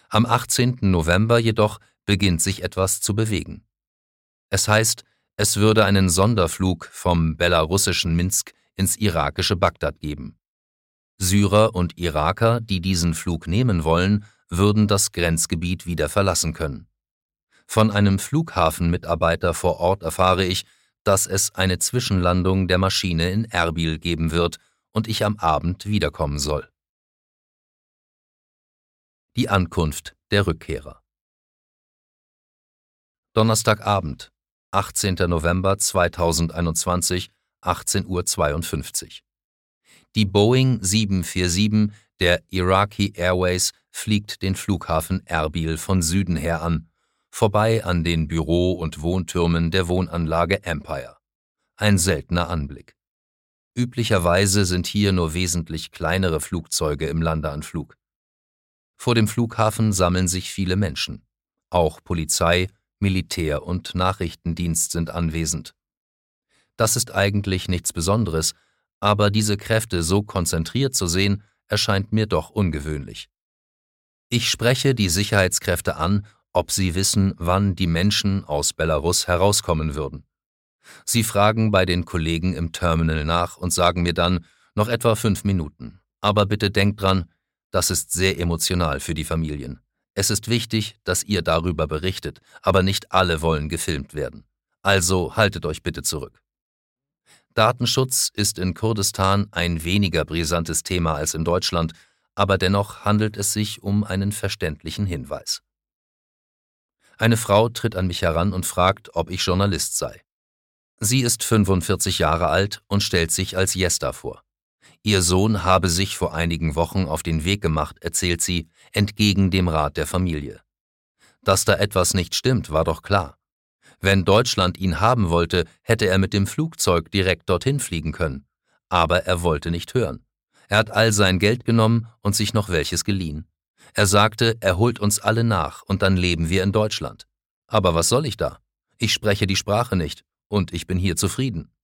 Am 18. November jedoch beginnt sich etwas zu bewegen. Es heißt, es würde einen Sonderflug vom belarussischen Minsk ins irakische Bagdad geben. Syrer und Iraker, die diesen Flug nehmen wollen, würden das Grenzgebiet wieder verlassen können. Von einem Flughafenmitarbeiter vor Ort erfahre ich, dass es eine Zwischenlandung der Maschine in Erbil geben wird und ich am Abend wiederkommen soll. Die Ankunft der Rückkehrer. Donnerstagabend, 18. November 2021, 18:52 Uhr. Die Boeing 747 der Iraqi Airways fliegt den Flughafen Erbil von Süden her an, vorbei an den Büro- und Wohntürmen der Wohnanlage Empire. Ein seltener Anblick. Üblicherweise sind hier nur wesentlich kleinere Flugzeuge im Landeanflug. Vor dem Flughafen sammeln sich viele Menschen. Auch Polizei, Militär und Nachrichtendienst sind anwesend. Das ist eigentlich nichts Besonderes, aber diese Kräfte so konzentriert zu sehen, erscheint mir doch ungewöhnlich. Ich spreche die Sicherheitskräfte an, ob sie wissen, wann die Menschen aus Belarus herauskommen würden. Sie fragen bei den Kollegen im Terminal nach und sagen mir dann, noch etwa 5 Minuten. Aber bitte denkt dran, das ist sehr emotional für die Familien. Es ist wichtig, dass ihr darüber berichtet, aber nicht alle wollen gefilmt werden. Also haltet euch bitte zurück. Datenschutz ist in Kurdistan ein weniger brisantes Thema als in Deutschland, aber dennoch handelt es sich um einen verständlichen Hinweis. Eine Frau tritt an mich heran und fragt, ob ich Journalist sei. Sie ist 45 Jahre alt und stellt sich als Jesta vor. Ihr Sohn habe sich vor einigen Wochen auf den Weg gemacht, erzählt sie, entgegen dem Rat der Familie. Dass da etwas nicht stimmt, war doch klar. Wenn Deutschland ihn haben wollte, hätte er mit dem Flugzeug direkt dorthin fliegen können. Aber er wollte nicht hören. Er hat all sein Geld genommen und sich noch welches geliehen. Er sagte, er holt uns alle nach und dann leben wir in Deutschland. Aber was soll ich da? Ich spreche die Sprache nicht und ich bin hier zufrieden.